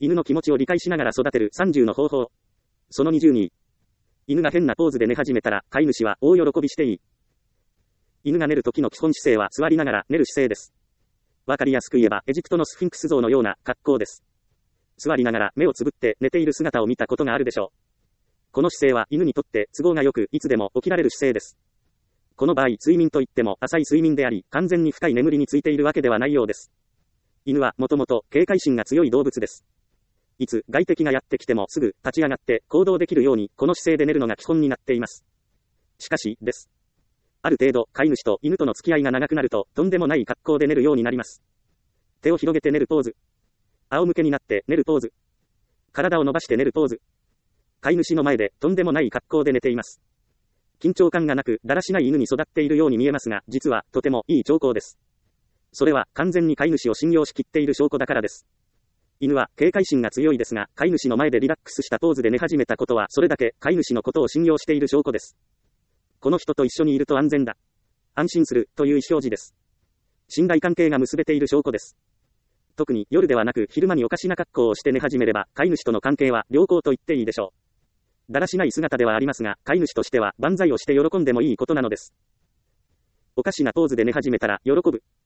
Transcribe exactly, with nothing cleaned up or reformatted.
犬の気持ちを理解しながら育てるさんじゅうの方法。そのにじゅうに。犬が変なポーズで寝始めたら、飼い主は大喜びしていい。犬が寝る時の基本姿勢は座りながら寝る姿勢です。わかりやすく言えば、エジプトのスフィンクス像のような格好です。座りながら目をつぶって寝ている姿を見たことがあるでしょう。この姿勢は犬にとって都合がよく、いつでも起きられる姿勢です。この場合、睡眠といっても浅い睡眠であり、完全に深い眠りについているわけではないようです。犬はもともと警戒心が強い動物です。いつ外敵がやってきてもすぐ立ち上がって行動できるように、この姿勢で寝るのが基本になっています。しかし、です。ある程度、飼い主と犬との付き合いが長くなると、とんでもない格好で寝るようになります。手を広げて寝るポーズ。仰向けになって寝るポーズ。体を伸ばして寝るポーズ。飼い主の前でとんでもない格好で寝ています。緊張感がなく、だらしない犬に育っているように見えますが、実はとてもいい兆候です。それは完全に飼い主を信用しきっている証拠だからです。犬は警戒心が強いですが、飼い主の前でリラックスしたポーズで寝始めたことは、それだけ飼い主のことを信用している証拠です。この人と一緒にいると安全だ。安心するという意思表示です。信頼関係が結べている証拠です。特に夜ではなく昼間におかしな格好をして寝始めれば、飼い主との関係は良好と言っていいでしょう。だらしない姿ではありますが、飼い主としては万歳をして喜んでもいいことなのです。おかしなポーズで寝始めたら喜ぶ。